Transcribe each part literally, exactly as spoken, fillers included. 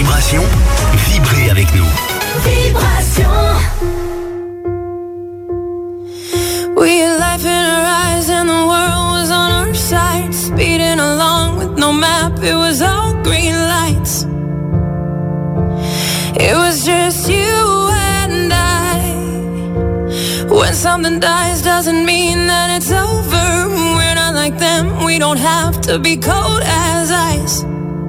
Vibration, vibrez avec nous. Vibration. We had life in our eyes and the world was on our side. Speeding along with no map, it was all green lights. It was just you and I. When something dies doesn't mean that it's over. We're not like them, we don't have to be cold as ice.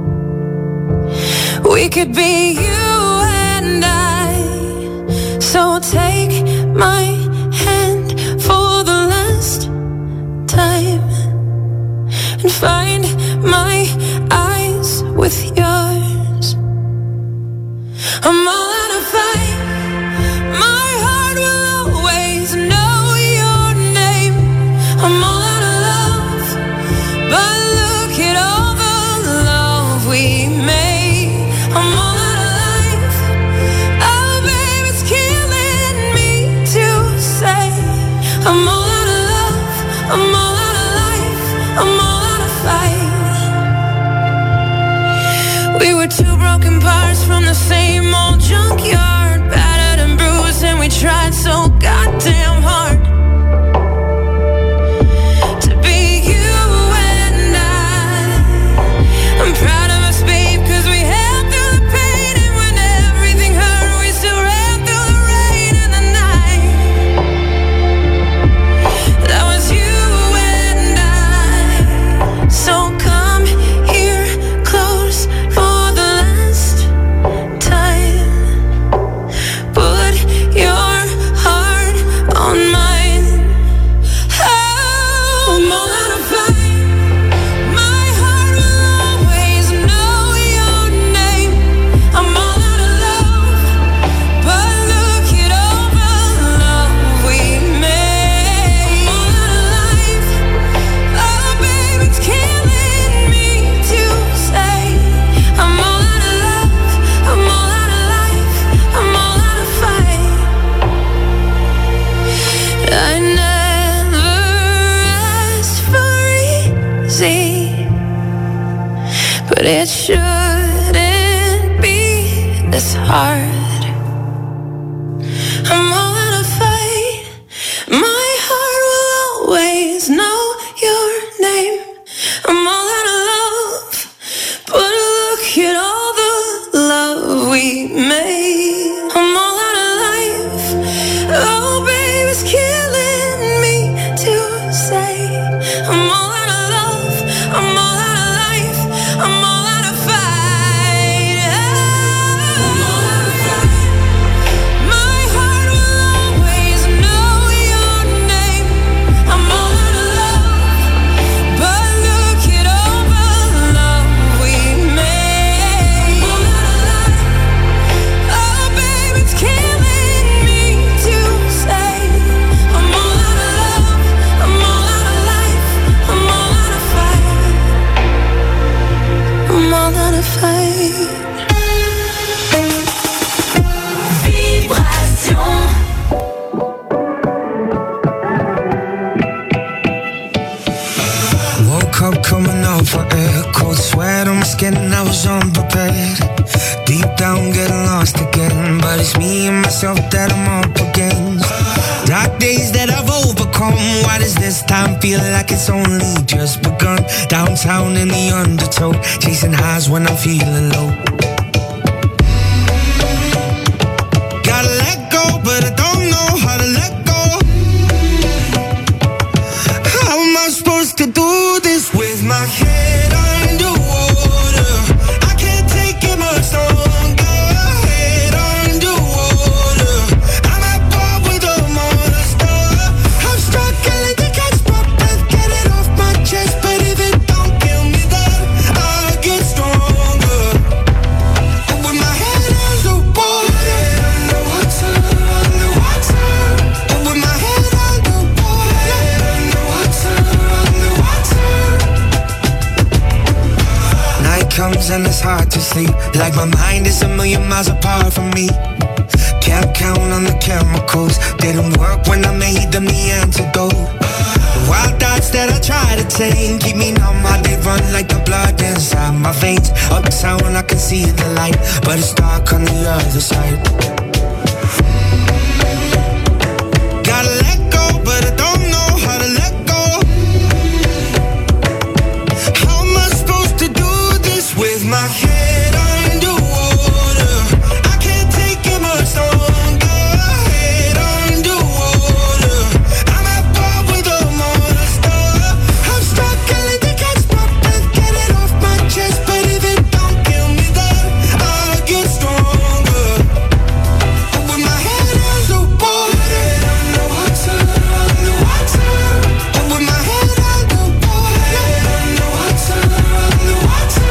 We could be you and I. So take my hand for the last time and find my eyes with yours. I'm all out of fight. My heart will always know your name. I'm all out of love, but look at all the love we made. I'm all out of life. Oh, babe, it's killing me to say. I'm all out of love. I'm all out of life. I'm all out of fight. We were two broken parts from the same old junkyard, battered and bruised, and we tried so goddamn hard to be you and I. I'm proud of us, babe, cause we held through the pain, and when everything hurt, we still ran through the rain and the night. That was you and I. So come here close for the last time. Put your heart on mine. Oh, I'm all out of fight. My heart will always know your name. I'm all out of love, but look at all the love we made. I'm all out of life. Oh, babe, it's killing me to say. I'm all out of love. I'm all out of life. I'm all out of fight. I never asked for easy, but it shouldn't be this hard. I'm all out of fight. My heart will always know your name. I'm all out of love, but look at all the love we made. I'm all out of life. Oh, babe, it's killing me to say. I'm all out of love. I'm all out of life. I'm all out of fight. I'm all out of fight. My heart will always know your name. I'm all out of love, but look at all the love we made. I'm all out of life. Oh, babe, it's killing me to say. I'm all out of love. I'm all out of life. I'm all out of fight. I'm all out of fight. Vibration. Woke up coming out for air, cold sweat on my skin and I was unprepared. Deep down getting lost again, but it's me and myself that I'm up against. Dark days that I've overcome, why does this time feel like it's only just begun? Downtown in the undertow, chasing highs when I'm feeling low. Gotta let go, but I don't know how to let go. How am I supposed to do this with my head underwater? I can't take it much longer. Head underwater, I'm at war with a monster. I'm struggling to catch my breath, get it off my chest, but if it don't kill me, then I'll get stronger. And with my head underwater, underwater, underwater. And with my head underwater, underwater, underwater. Night comes and it's hard to sleep, like my mind is a million miles apart from me. Can't count on the chemicals. Didn't work when I made them the antidote. The wild thoughts that I try to tame keep me numb, how they run like the blood inside my veins. Uptown I can see the light, but it's dark on the other side. Gotta let go, but I don't know how to let go. How am I supposed to do this with my head underwater? I can't take it much longer. Head underwater, I'm at war with a monster. I'm struggling to catch my breath, get it off my chest, but if it don't kill me then I'll get stronger. With my head underwater, underwater, underwater. With my head underwater, underwater, underwater.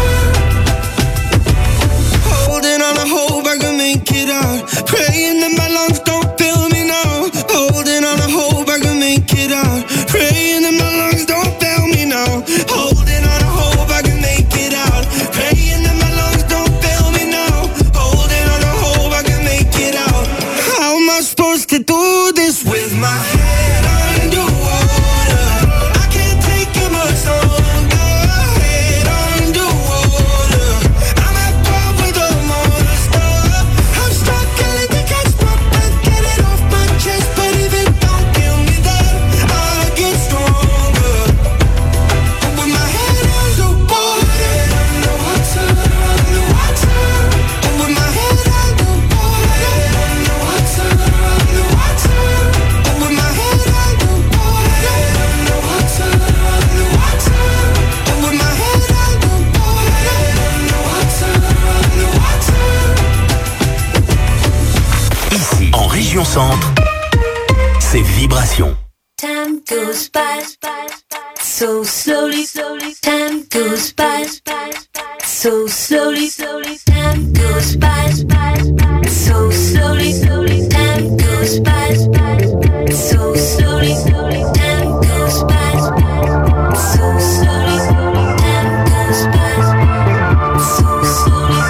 Holding on, I hope I can make it out. Praying that my lungs don't fail me now. Holding on, I hope I can make it out. Praying that my lungs don't fail me now. Holding on, I hope I can make it out. Praying that my lungs don't fail me now. Holding on, I hope I can make it out. How am I supposed to do this with my head underwater? I can't take it much longer. Head underwater, I'm at war with a monster. I'm struggling to catch my breath, get it off my chest, but if it don't kill me then I'll get stronger. With my head underwater, underwater, underwater. With my head underwater, underwater, underwater. With my head underwater, underwater, underwater. With my head underwater, underwater, underwater. Ici, en région centre, c'est Vibration. Time goes by so slowly, slowly. Time goes by so slowly, slowly. Time goes by so slowly, slowly. Time goes by so slowly, slowly. Time goes by so slowly, slowly. Time goes by so slowly.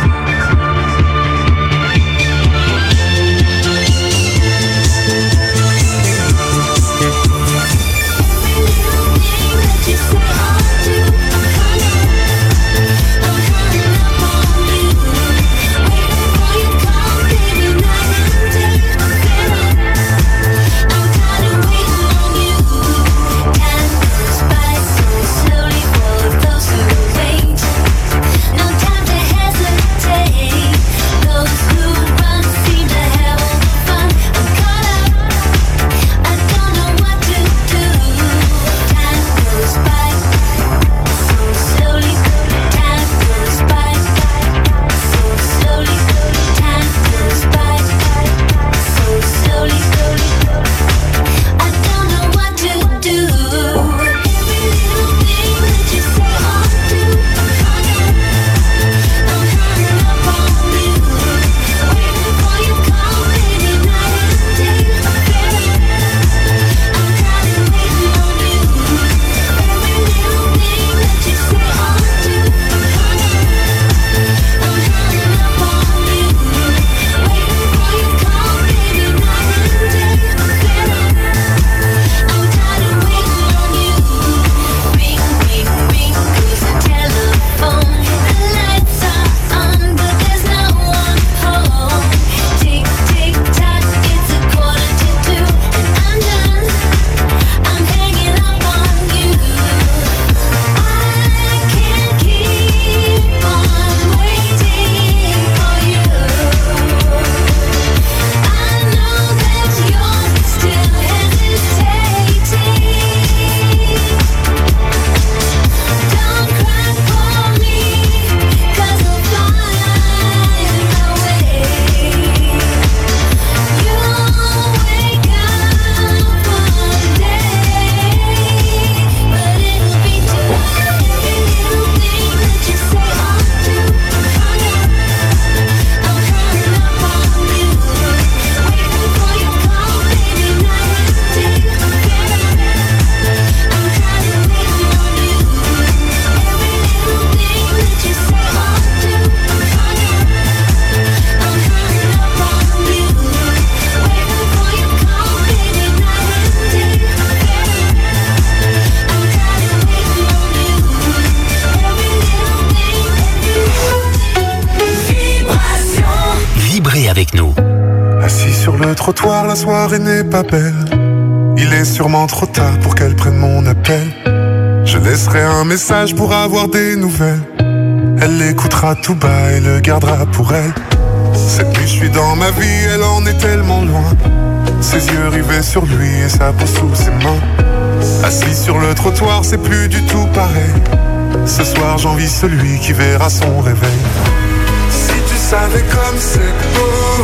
le trottoir, la soirée n'est pas belle. Il est sûrement trop tard pour qu'elle prenne mon appel. Je laisserai un message pour avoir des nouvelles. Elle l'écoutera tout bas et le gardera pour elle. Cette nuit je suis dans ma vie, elle en est tellement loin. Ses yeux rivés sur lui et sa peau sous ses mains. Assis sur le trottoir, c'est plus du tout pareil. Ce soir j'envie celui qui verra son réveil. Si tu savais comme c'est beau,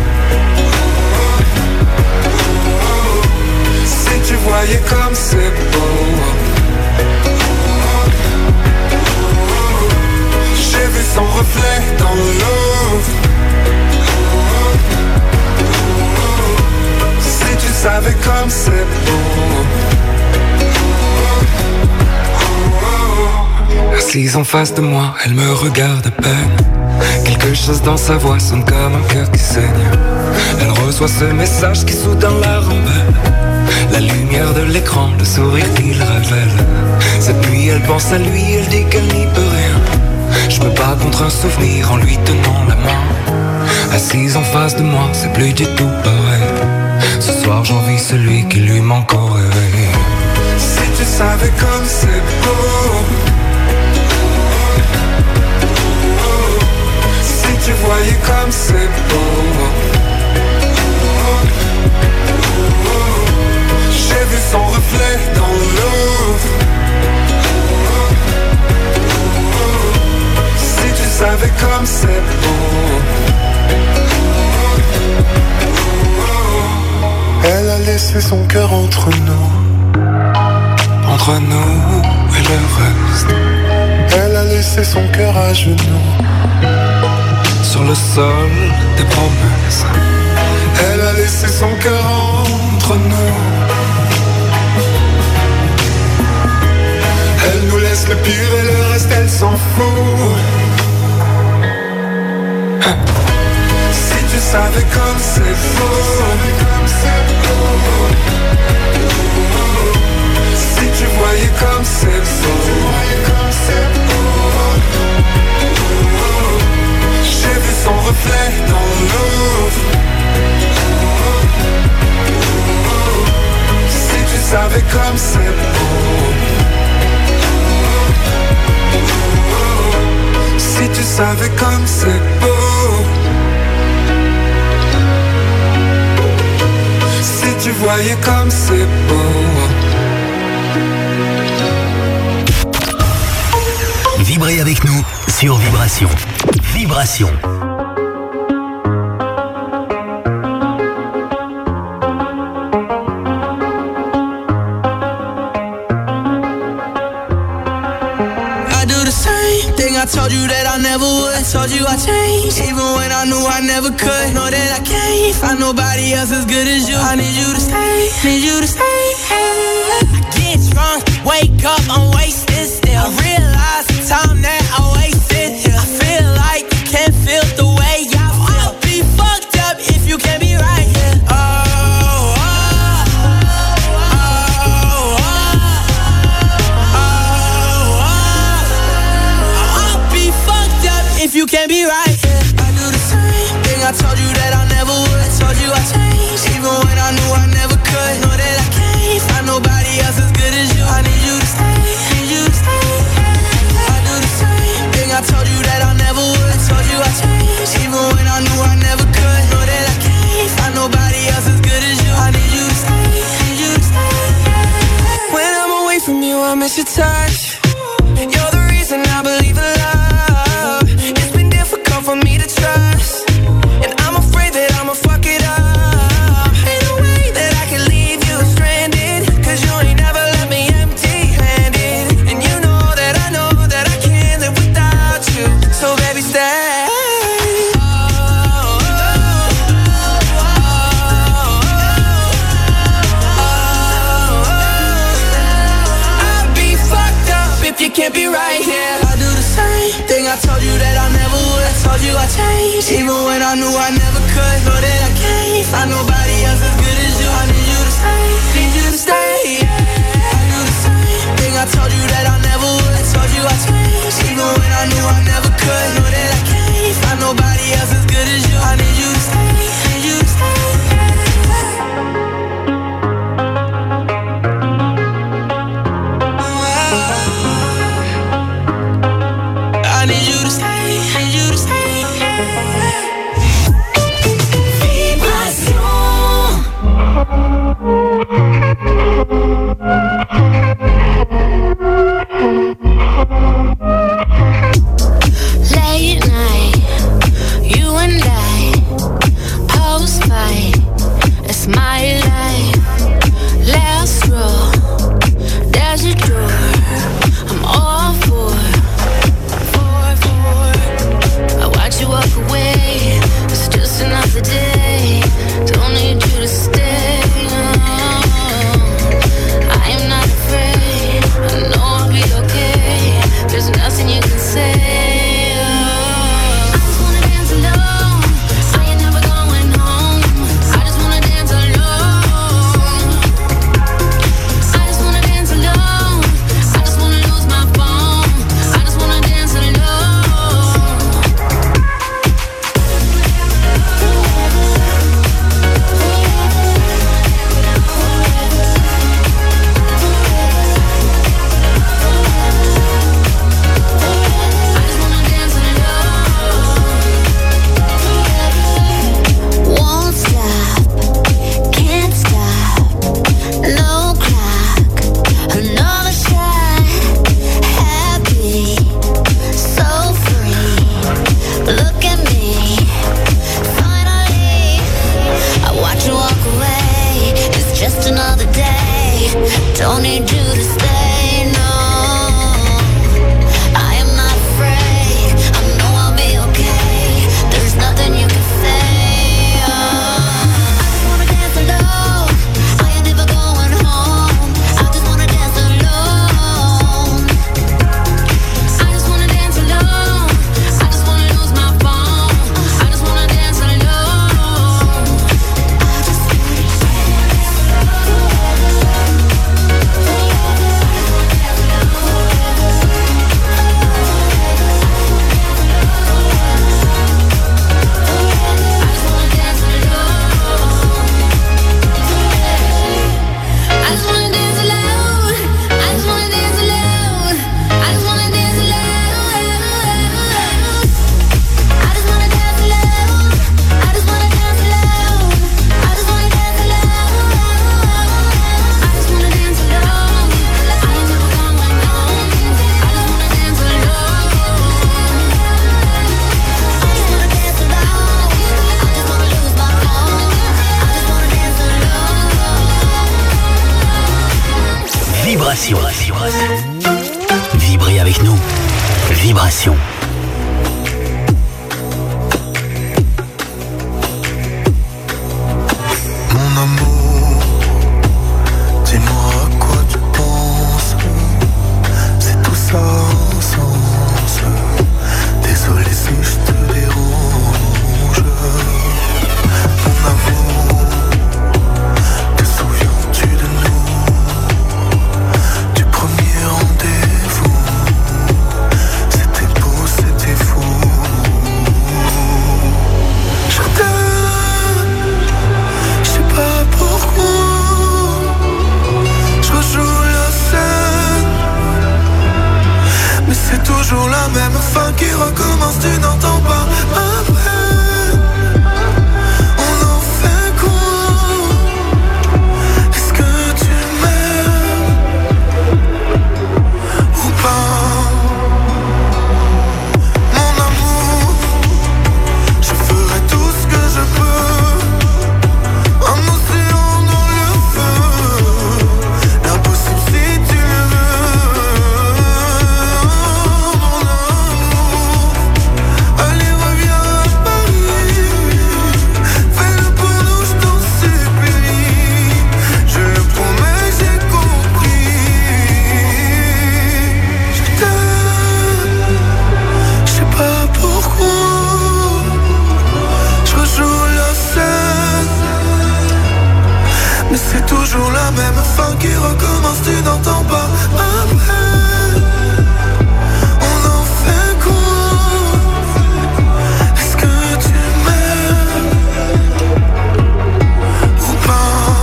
si tu voyais comme c'est beau. J'ai vu son reflet dans l'eau. Si tu savais comme c'est beau. Assise en face de moi, elle me regarde à peine. Quelque chose dans sa voix sonne comme un cœur qui saigne. Elle reçoit ce message qui soudain la rembelle. La lumière de l'écran, le sourire qu'il révèle. Cette nuit elle pense à lui, elle dit qu'elle n'y peut rien. Je me bats contre un souvenir en lui tenant la main. Assise en face de moi, c'est plus du tout pareil. Ce soir j'envie celui qui lui manque au réveil. Si tu savais comme c'est beau. Si tu voyais comme c'est beau. J'ai vu son reflet dans l'eau. Si tu savais comme c'est beau. Elle a laissé son cœur entre nous. Entre nous et le reste. Elle a laissé son cœur à genoux. Sur le sol des promesses. Elle a laissé son cœur entre nous. Elle nous laisse le pire et le reste elle s'en fout. Hein. Si tu savais comme c'est beau. Si tu voyais comme c'est beau. J'ai vu son reflet dans l'eau. Si tu savais comme c'est beau. Si tu savais comme c'est beau. Si tu voyais comme c'est beau. Vibrez avec nous sur Vibration. Vibration. I told you that I never would. I told you I changed, even when I knew I never could. Know that I can't find nobody else as good as you. I need you to stay, need you to stay. I get drunk, wake up, I'm wasted still. I realize the time that I wasted here. I feel like you can't feel the way I feel. I'll be fucked up if you can't be right here. Oh, oh, oh, oh, oh, oh, oh. I'll be fucked up if you can't be right here. I do the same thing I told you that I never would. I told you I changed, even when I knew I never could. Know that I can't find nobody else as good as you. I need you to stay, need you to stay. I do the same thing I told you that I never would. I told you I changed, even when I knew I never could. Know that I can't find nobody else as good as you. I need you to stay, need you to stay. When I'm away from you, I miss your touch. You're the reason I believe in love. It's been difficult for me to trust, and I'm afraid that I'ma fuck it up. Ain't no way that I can leave you stranded, cause you ain't never left me empty-handed. And you know that I know that I can't live without you. So baby stay. You can't be right here. I do the same thing I told you that I never would. I told you I changed, even when I knew I never could. Know that I can't find nobody else as good as you. I need you to stay, need you to stay. I do the same thing I told you that I never would. I told you I changed, even when I knew I never could. Know that I can't find nobody else as good as you. I need you to stay, need you to stay. Vibration. Vibrez avec nous. Vibration. Mon amour, dis-moi à quoi tu penses. C'est tout ça sans sens. Désolé si je te dérange. Mon amour, te souviens-tu de nous? Du premier rendez-vous. C'était beau, c'était fou. Je t'aime, je sais pas pourquoi. Je rejoue la scène, mais c'est toujours la même fin qui recommence. Tu n'entends pas ma peine. On en fait quoi? Est-ce que tu m'aimes ou pas? Mon amour, je ferai tout ce que je peux. Un océan dans le feu, l'impossible si tu le veux. Mon amour, allez reviens à Paris. Fais-le pour nous, je t'en supplie. Je le promets, j'ai compris. Je t'aime, je sais pas pourquoi. Je rejoue la scène, mais c'est toujours la même fin qui recommence. Tu n'entends pas ma peine. On en fait quoi? Est-ce que tu m'aimes ou pas?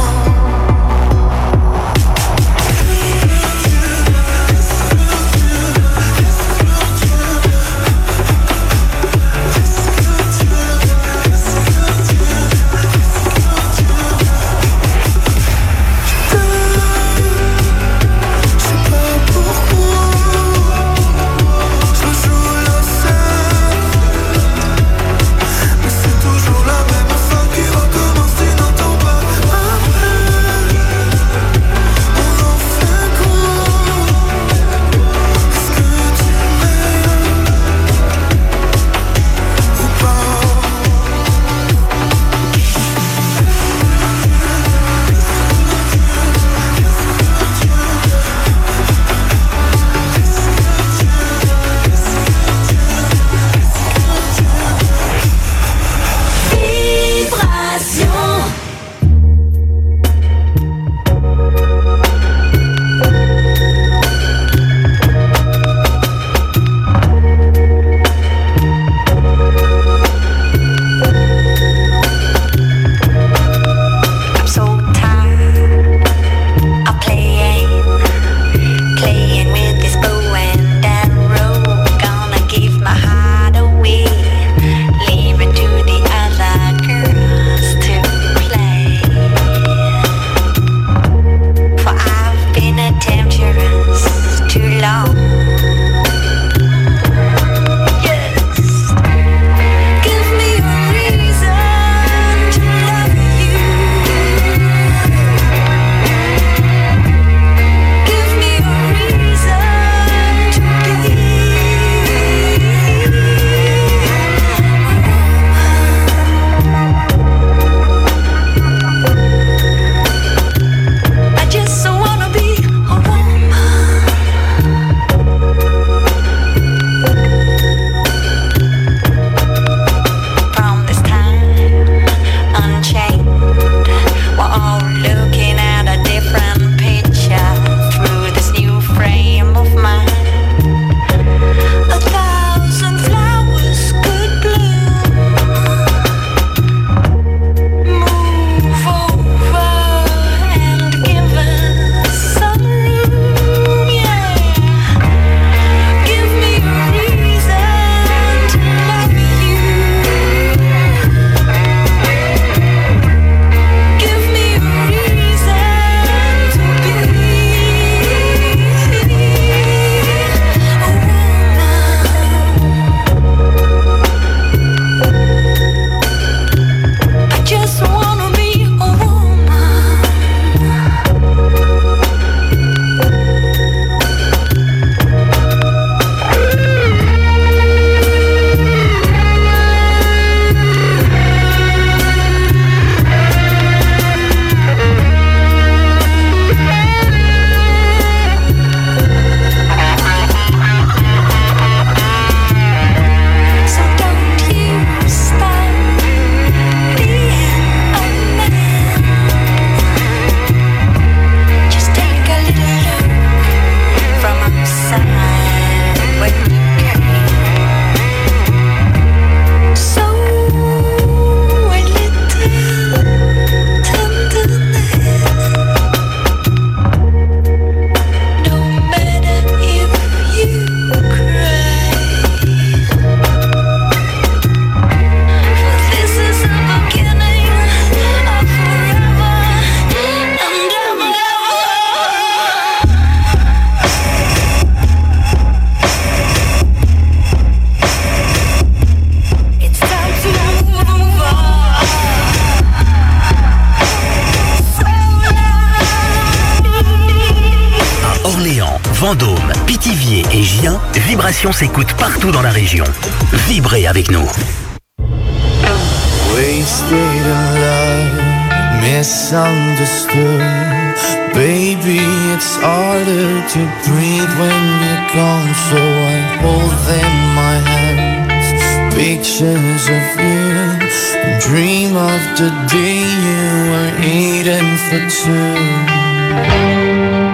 Je t'aime, Pithiviers et Gien, Vibration s'écoute partout dans la région. Vibrez avec nous. Wasted in love, misunderstood. Baby, it's harder to breathe when you're gone, so I hold in my hands pictures of you and dream of the day you were eating for two.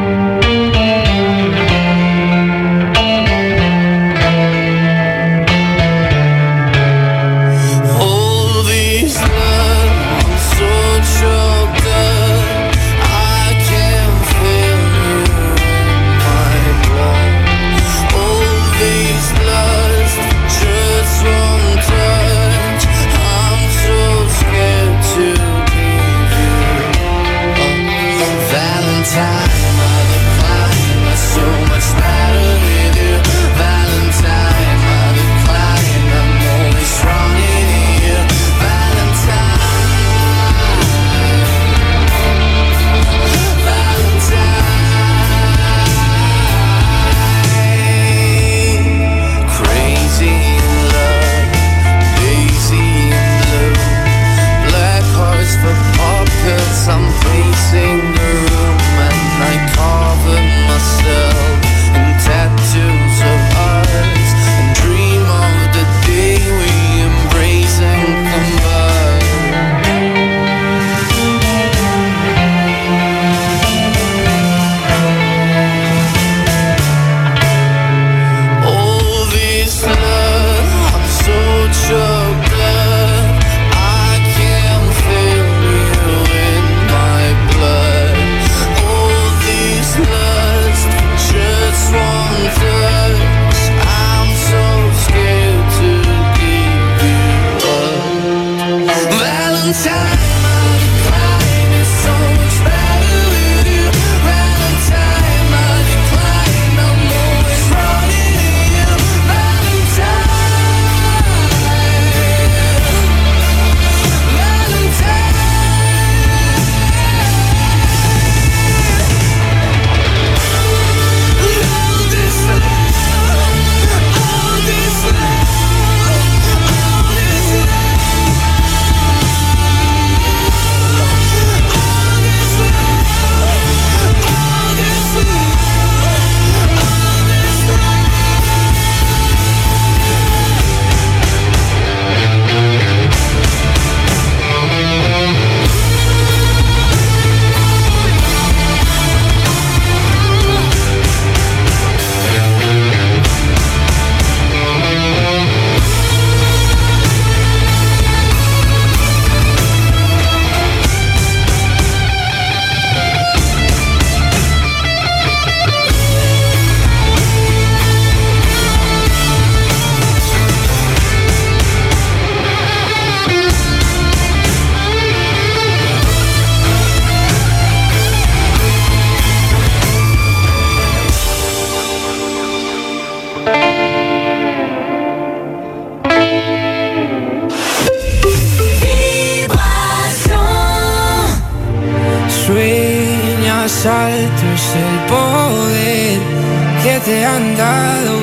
Alto es el poder que te han dado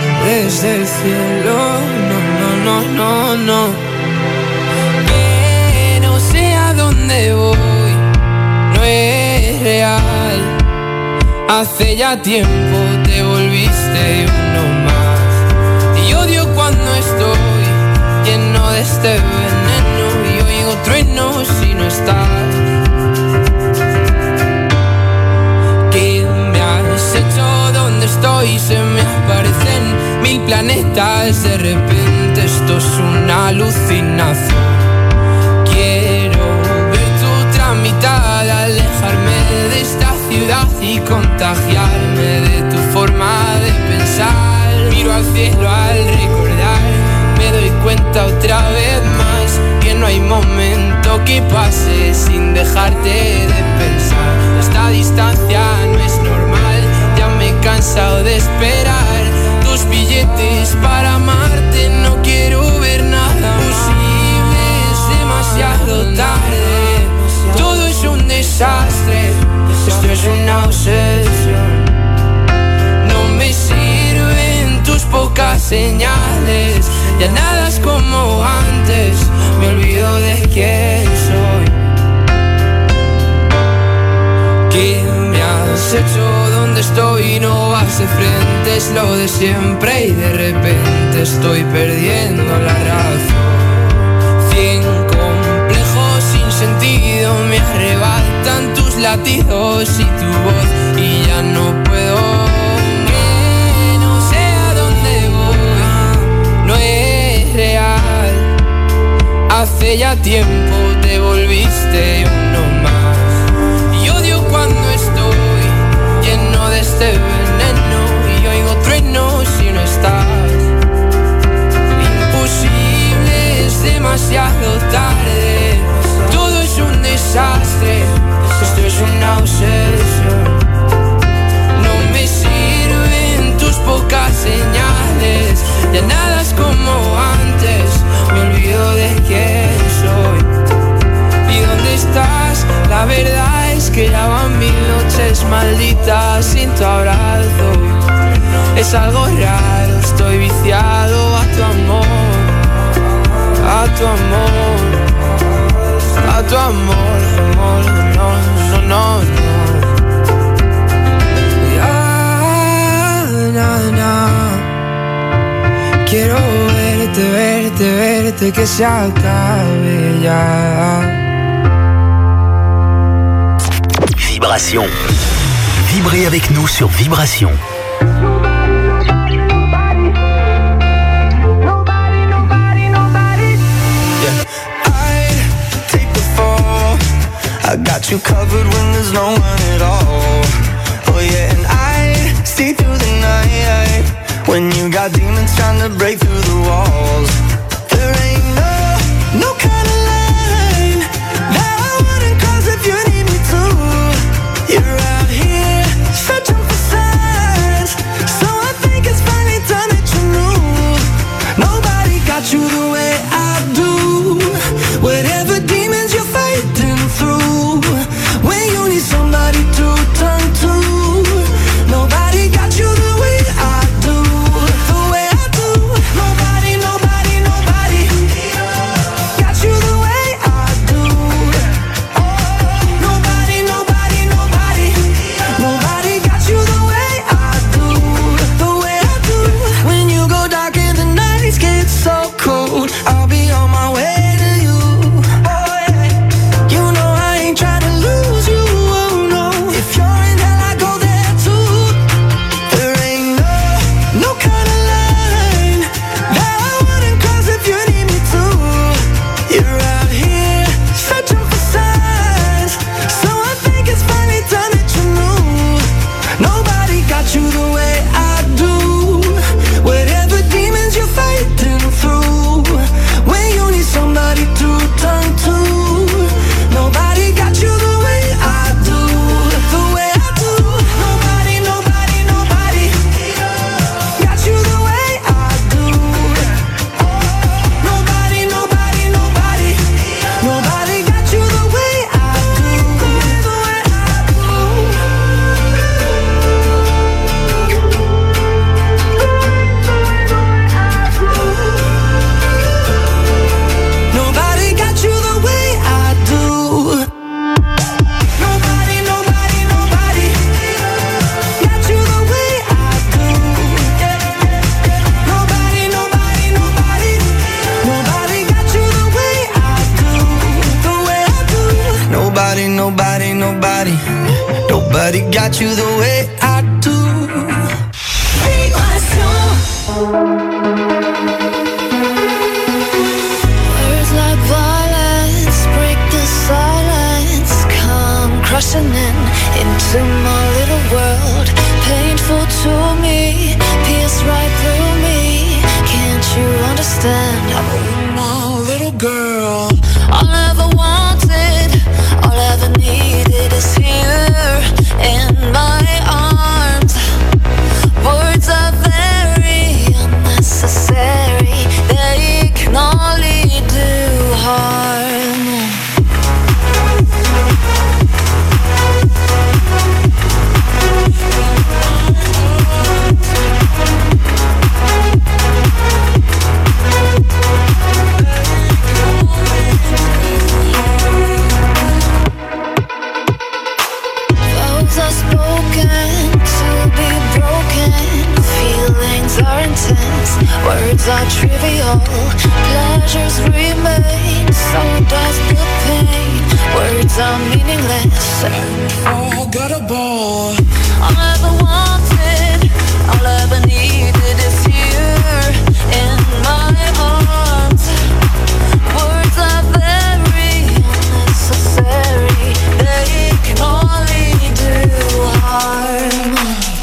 desde el cielo. No, no, no, no, no. Que no sé a dónde voy, no es real. Hace ya tiempo te volviste uno más. Y odio cuando estoy lleno de este veneno y oigo truenos si no estás. Estoy, se me aparecen mil planetas de repente, esto es una alucinación. Quiero ver tu tramitada, alejarme de esta ciudad y contagiarme de tu forma de pensar. Miro al cielo al recordar, me doy cuenta otra vez más que no hay momento que pase sin dejarte de pensar. Esta distancia no es normal, me he cansado de esperar tus billetes para amarte. No quiero ver nada posible, es demasiado tarde. Todo es un desastre, esto es una obsesión. No me sé señales. Ya nada es como antes, me olvido de quién soy. ¿Qué me has hecho? ¿Dónde estoy? No vas de frente, es lo de siempre y de repente estoy perdiendo la razón. Cien complejos sin sentido me arrebatan tus latidos y tu voz y ya no puedo. Que no sé a dónde voy, no es real. Hace ya tiempo te volviste uno más. Y odio cuando estoy lleno de este veneno y oigo truenos si no estás. Imposible, es demasiado tarde. Todo es un desastre, esto es una obsesión. No me sirven tus pocas señales. Ya nada es como antes, me olvido de quién soy. ¿Y dónde estás? La verdad es que ya van mil noches malditas sin tu abrazo. Es algo raro, estoy viciado a tu amor, a tu amor, a tu amor, amor, no, no, no, no. Ya, na, na. Quiero verte, verte, verte, que se acabe ya. Vibration. Vibrez avec nous sur Vibration. I got you covered when there's no one at all. Oh yeah, and I stay through the night when you got demons trying to break through the walls. There ain't no, no kind of line that I wouldn't cross if you need me to. You're out here searching for signs, so I think it's finally time that you knew. Nobody got you the way I do. Whatever demons you're fighting through, when you need somebody to turn to, nobody got you the way I do, the way I do. Nobody, nobody, nobody got you the way I do. Oh, nobody, nobody, nobody, nobody got you the way I do, the way I do. When you go dark and the nights get so cold, I'll be on my way. Nobody got you the way I do. Words like violence break the silence, come crushing in into my little world. Painful to me, pierce right through me. Can't you understand? I'm my little girl. All I ever wanted, all I ever needed is here in my arms. Words are very unnecessary, they can only do harm. meaningless. Unforgettable. All I ever wanted, all I ever needed is here in my arms. Words are very unnecessary, they can only do harm.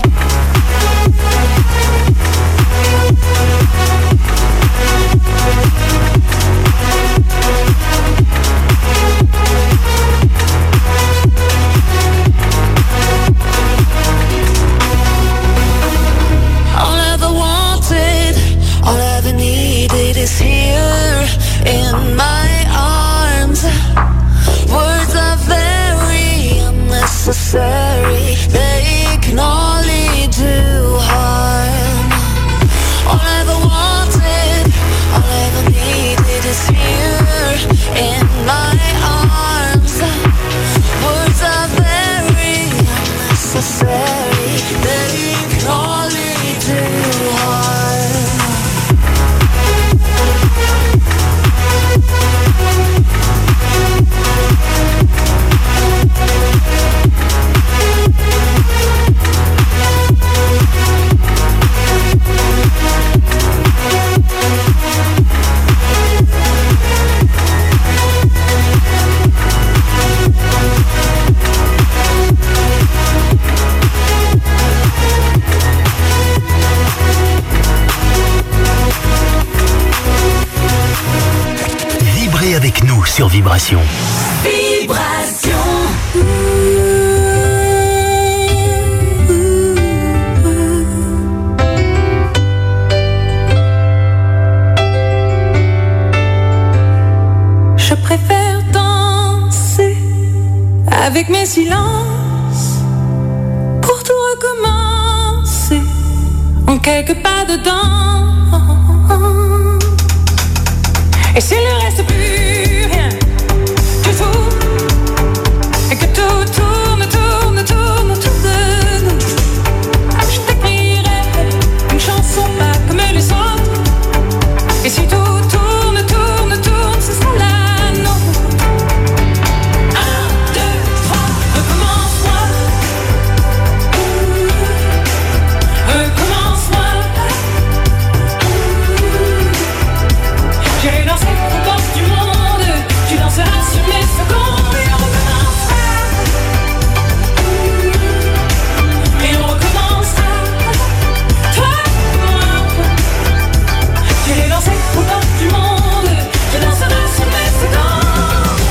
All I ever wanted, all I ever needed is here in my arms. Words are very unnecessary, they can only do harm. All I ever wanted, all I ever needed is here in my arms. Words are very unnecessary, they can only do harm. Vibrez avec nous sur Vibration. Vibration. Je préfère danser avec mes silences pour tout recommencer en quelques pas dedans. Et s'il ne reste plus rien du tout, et que tout tourne, tourne, tourne autour de nous, je t'écrirai une chanson pas comme les autres. Et si tout tourne, tourne, tourne, ce sera la nôtre. Un, deux, trois, recommence-moi. Recommence-moi. J'irai danser aux portes du monde, tu danseras sur mes secondes et on recommencera. Et on recommencera. Toi, moi. J'irai danser aux portes du monde, tu danseras sur mes secondes.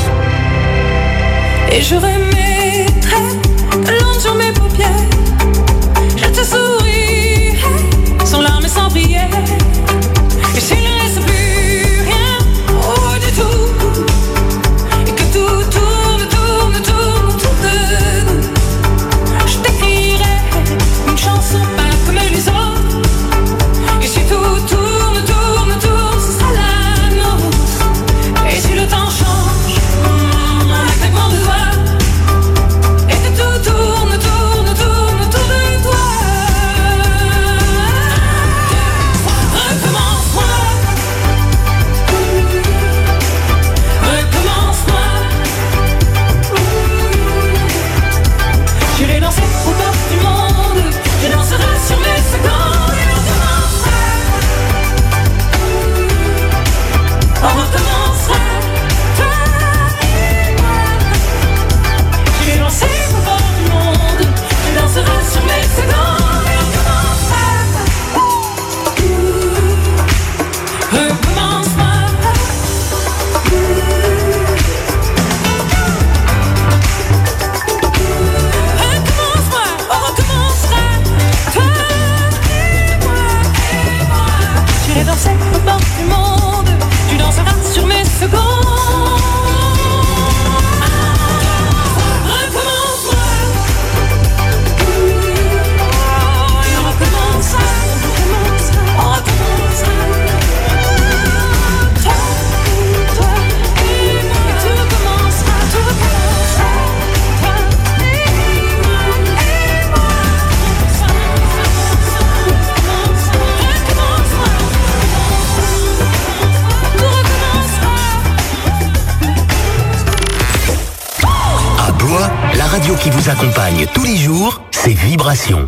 Et je remettrai de l'ombre sur mes paupières. Je te sourirai sans larmes et sans prière. Et s'il ne reste plus rien, oh du tout, et que tout tourne, tourne, tourne autour de nous, je t'écrirai une chanson pas comme les autres. Et si tout tourne, tourne, tourne, ce sera la nôtre. Et si le temps change, un claquement de doigts, radio qui vous accompagne tous les jours, c'est Vibration.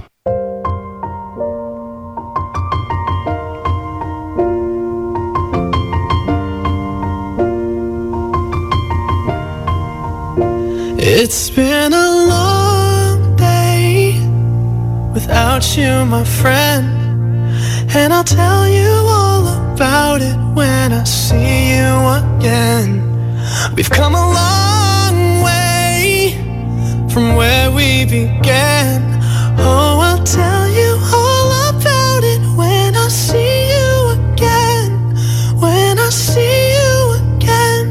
It's been a long day without you, my friend, and I'll tell you all about it when I see you again. We've come a long way from where we began. Oh, I'll tell you all about it when I see you again. When I see you again.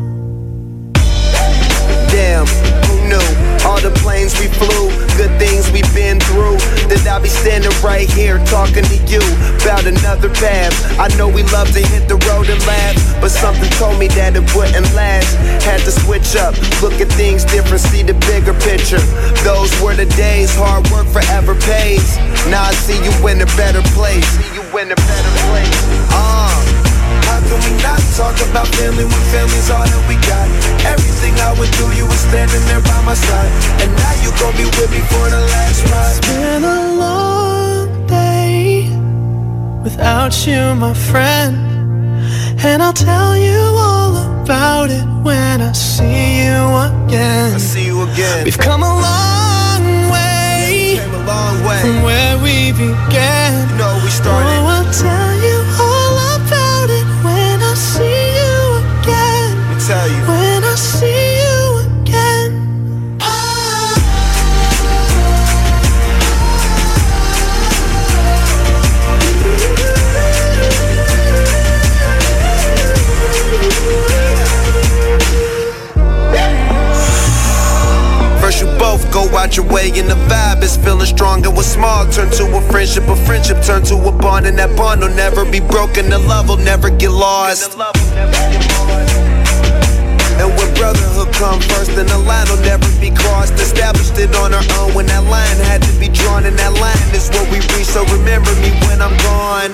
Damn, who knew? All the planes we flew, good things we've been through. That I'll be standing right here talking to you about another path. I know we love to hit the road and laugh, but something told me that it wouldn't last. Had to switch up, look at things different, see the bigger picture. Those were the days, hard work forever pays. Now I see you in a better place. See you in a better place. Uh. How can we not talk about family when family's all that we got? Everything I went through, you were standing there by my side, and now you gon' be with me for the last ride. It's been a long day without you, my friend, and I'll tell you all about it when I see you again. I see you again. We've come a long way, yeah, we came a long way from where we began. You know we started. Oh, I'll tell you all about it when I see you again. Let me tell you. When I see you again. First you both go out your way and the vibe is feeling strong, and what's small turn to a friendship, a friendship turn to a bond, and that bond will never be broken, the love will never get lost. And when brotherhood come first, then the line will never be crossed. Established it on our own when that line had to be drawn, and that line is what we reach, so remember me when I'm gone.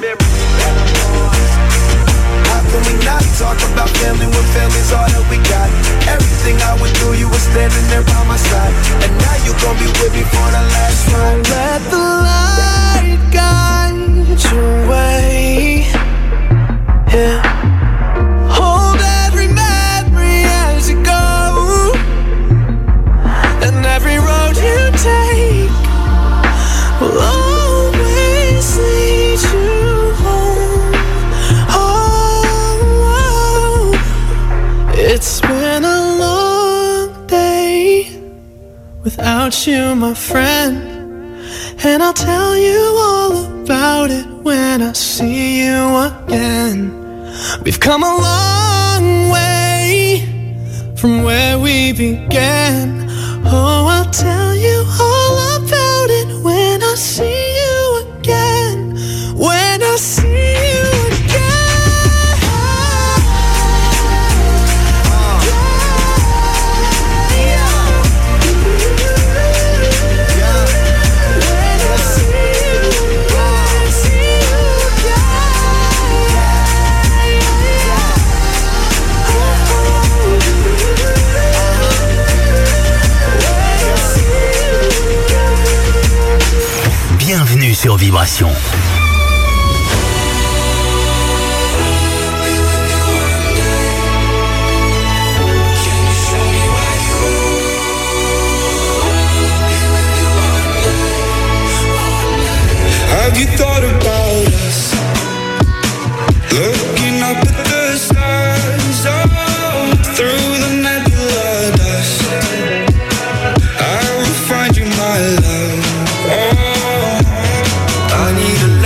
How can we not talk about family when family's all that we got? Everything I went through, you were standing there by my side, and now you gon' be with me for the last ride. Let the light guide your way. Yeah. Hold every memory as you go, and every road you take will always lead you home. Oh, it's been a long day without you, my friend, and I'll tell you all about it when I see you again. We've come a long way from where we began. Oh, I'll tell you all about it when I see you again. When I see you again. Bienvenue sur Vibration. Have you thought about us? Looking up at the stars, oh, through the nebula dust. I will find you, my love. Oh, I need a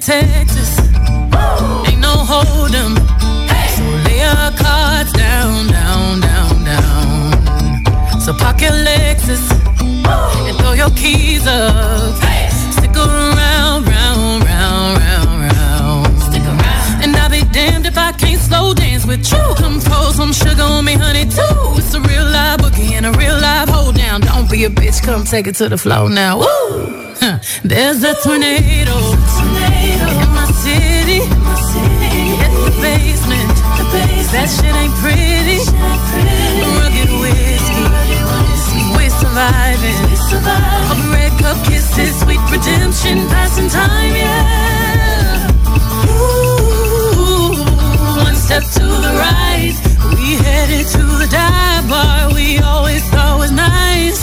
Texas. Ain't no hold 'em. So lay your cards down, down, down, down. So park your Lexus and throw your keys up. Stick around, round, round, round, round. Stick around. And I'll be damned if I can't slow dance with you. Come pour some sugar on me, honey, too. It's a real live boogie and a real live hold down. Don't be a bitch, come take it to the floor now. Woo! Huh. There's a tornado, tornado in my city. In my city. Hit the basement. The basement. That shit ain't pretty. Shit ain't pretty. Rugged whiskey. Rugged whiskey. We're surviving. We're surviving. All red cup kisses, sweet redemption, passing time, yeah. Ooh, one step to the right, we headed to the dive bar we always thought was nice.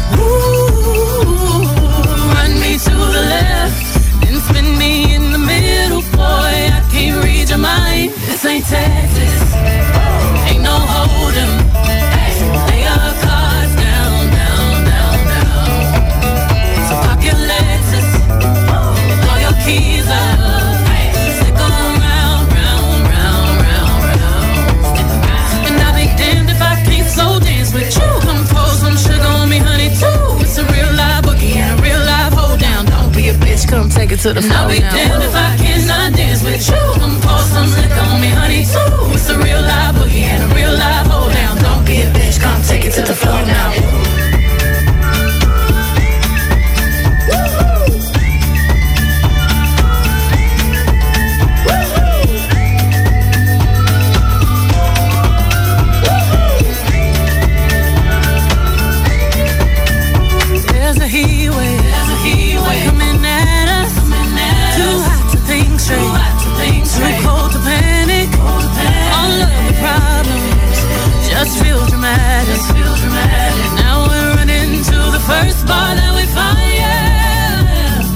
Ooh, run me to the left, then spin me in the middle, boy, I can't read your mind. This ain't Texas, ain't no hold 'em. Lay your cards down, down, down, down. So pop your Lexus, throw your keys up. Stick around, round, round, round, round. And I'll be damned if I can't slow dance with you. Come pour some sugar on me, honey, too. It's a real live boogie and a real live hold down. Don't be a bitch, come take it to the floor. I'll be damned if I cannot dance with you. Come pour some liquor on me, honey, too. It's a real live boogie and a real live hold down. Don't be a bitch, come take it to the floor now. There's a heat wave, there's a heat wave coming at us, coming at too us. Hot to think straight, too hot to think straight, too cold to panic, cold to panic. All of the problems just feel dramatic, just feel dramatic. Now we're running to the first bar that we find, yeah.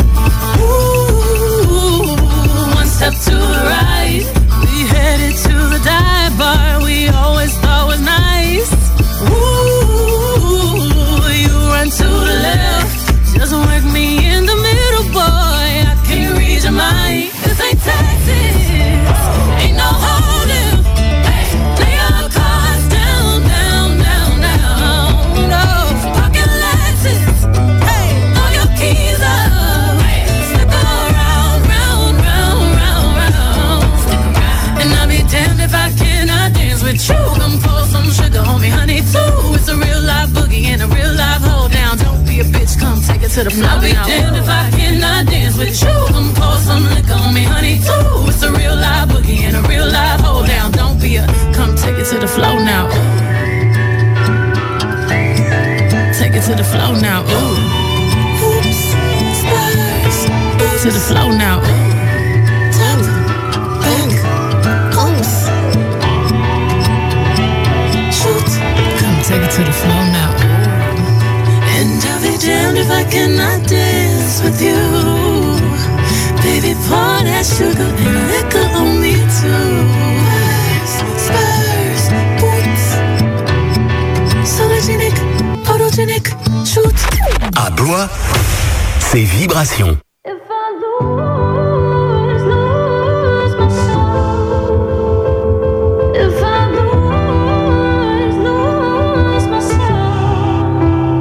Ooh, one step to the right, we headed to the dive bar we always thought was nice. Ooh, you run to the left, just work me in the middle, boy, I can't read your mind. This ain't Texas, ain't no holding. Lay your cards down, down, down, down. No, pocket Lexus, hey, throw your keys up. Stick around, round, round, round, round. Stick around. And I'll be damned if I cannot dance with you. Come pour some sugar on me, honey, too. It's a real live boogie and a real live hold down. Don't be a bitch, come take it to the floor. I'll be damned if I cannot dance with you. Come pour some liquor on me, honey, too. It's a real live boogie and a real live hold down. Don't be a, come take it to the floor now. Take it to the floor now. Ooh. Oops, stars. To the floor now. Top, back, oops. Shoot. Come take it to the floor now. And I'll be damned if I cannot dance with you. Baby, pour that sugar and liquor on me too. Spurs, boots, sologenic, photogenic, shoot. À Blois, c'est Vibration. If I lose, lose myself. If I lose, lose myself.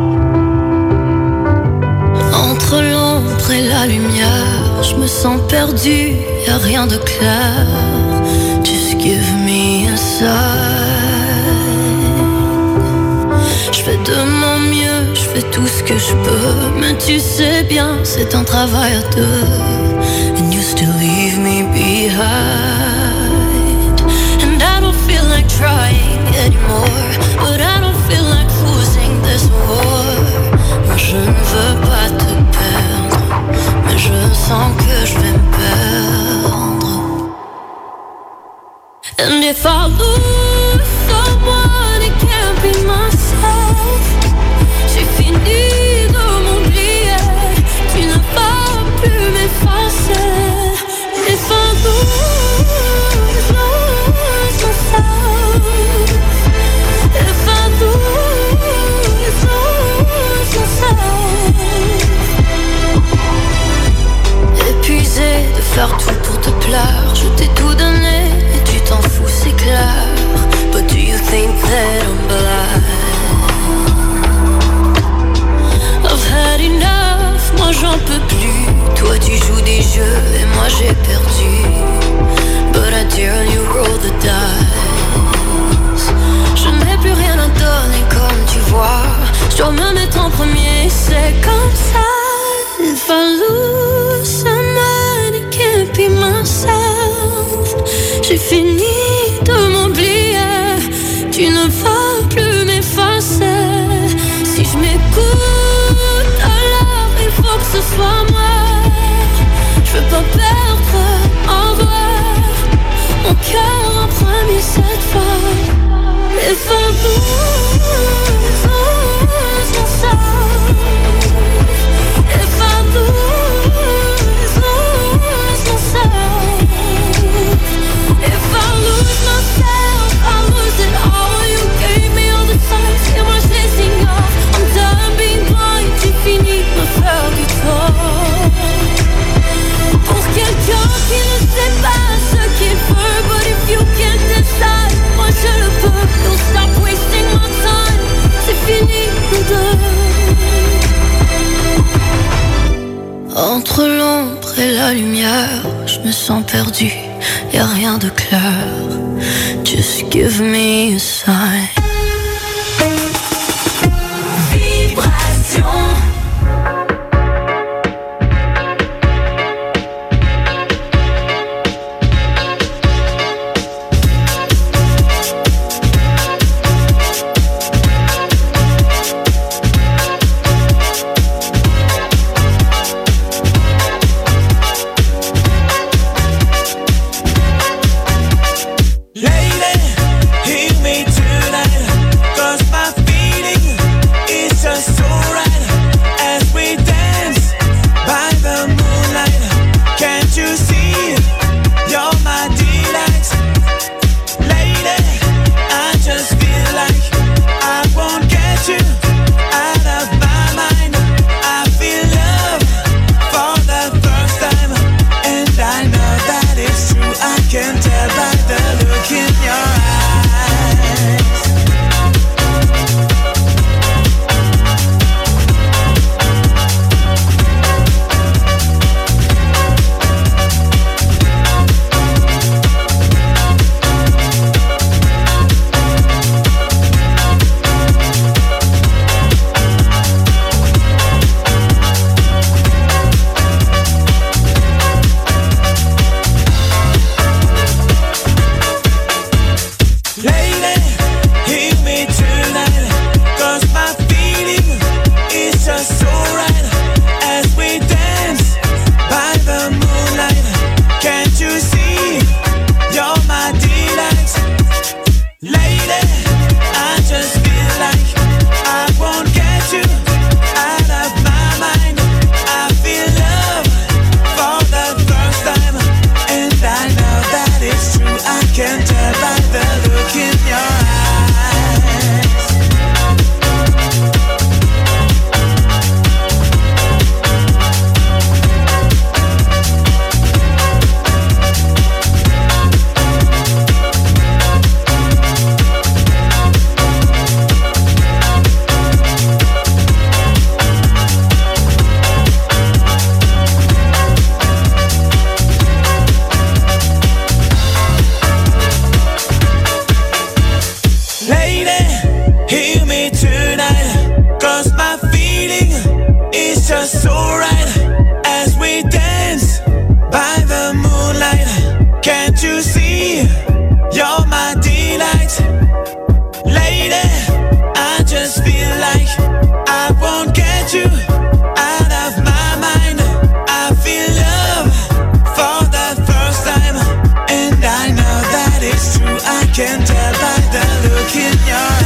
Entre l'ombre et la lumière, je me sens perdue, y'a rien de clair. Just give me a sign. Je fais de mon mieux, je fais tout ce que je peux, mais tu sais bien, c'est un travail à deux. And you still leave me behind. And I don't feel like trying anymore, but I don't feel like losing this war. Moi je ne veux pas te perdre, mais je sens que je vais me perdre. And if I lose someone, it can't be myself. J'ai fini de m'oublier, tu n'as pas pu m'effacer. And if I lose, lose myself. If I lose, lose myself. Épuisé de faire tout la lumière, je me sens perdu, y a rien de clair. Just give me a sign. Vibration. Can tell by the look in your